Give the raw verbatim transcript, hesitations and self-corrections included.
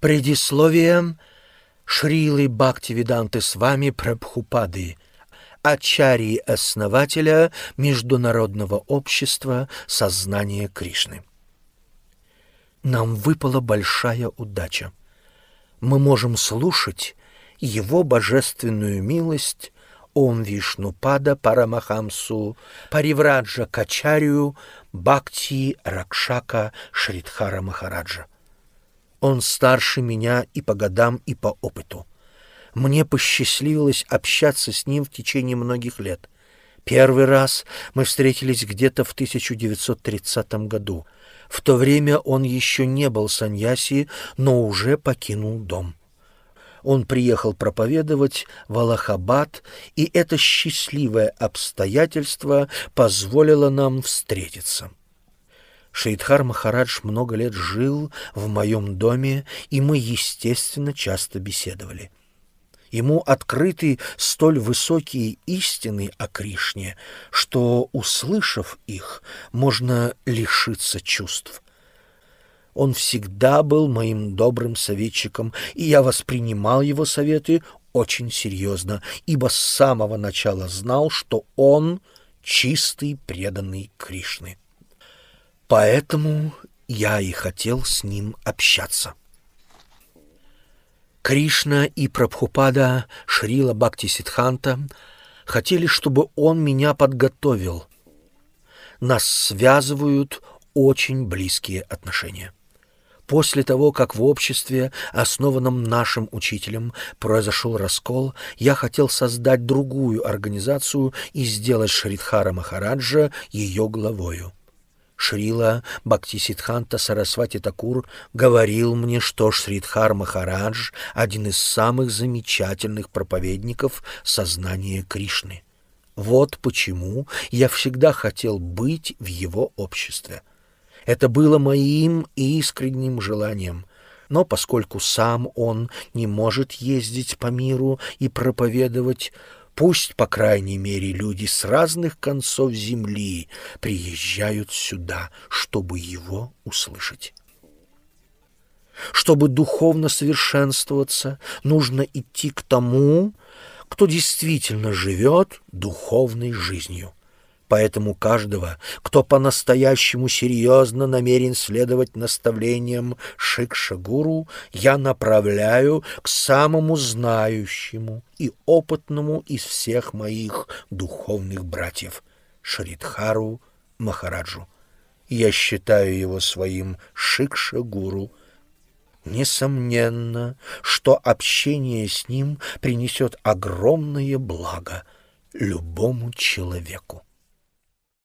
Предисловие Шрилы Бхактивиданты Свами Прабхупады, ачарьи-основателя Международного общества сознания Кришны. Нам выпала большая удача. Мы можем слушать Его божественную милость Ом Вишнупада Парамахамсу Паривраджа Качарию Бхакти Ракшака Шридхара Махараджа. Он старше меня и по годам, и по опыту. Мне посчастливилось общаться с ним в течение многих лет. Первый раз мы встретились где-то в тысяча девятьсот тридцатом году. В то время он еще не был саньяси, но уже покинул дом. Он приехал проповедовать в Аллахабад, и это счастливое обстоятельство позволило нам встретиться. Шридхар Махарадж много лет жил в моем доме, и мы, естественно, часто беседовали. Ему открыты столь высокие истины о Кришне, что, услышав их, можно лишиться чувств. Он всегда был моим добрым советчиком, и я воспринимал его советы очень серьезно, ибо с самого начала знал, что он чистый преданный Кришны. Поэтому я и хотел с ним общаться. Кришна и Прабхупада Шрила Бхактисиддханта хотели, чтобы он меня подготовил. Нас связывают очень близкие отношения. После того, как в обществе, основанном нашим учителем, произошел раскол, я хотел создать другую организацию и сделать Шридхара Махараджа ее главою. Шрила Бхактисиддханта Сарасвати Такур говорил мне, что Шридхар Махарадж — один из самых замечательных проповедников сознания Кришны. Вот почему я всегда хотел быть в его обществе. Это было моим искренним желанием. Но поскольку сам он не может ездить по миру и проповедовать, пусть, по крайней мере, люди с разных концов земли приезжают сюда, чтобы его услышать. Чтобы духовно совершенствоваться, нужно идти к тому, кто действительно живет духовной жизнью. Поэтому каждого, кто по-настоящему серьезно намерен следовать наставлениям Шикша-гуру, я направляю к самому знающему и опытному из всех моих духовных братьев — Шридхару Махараджу. Я считаю его своим Шикша-гуру. Несомненно, что общение с ним принесет огромное благо любому человеку.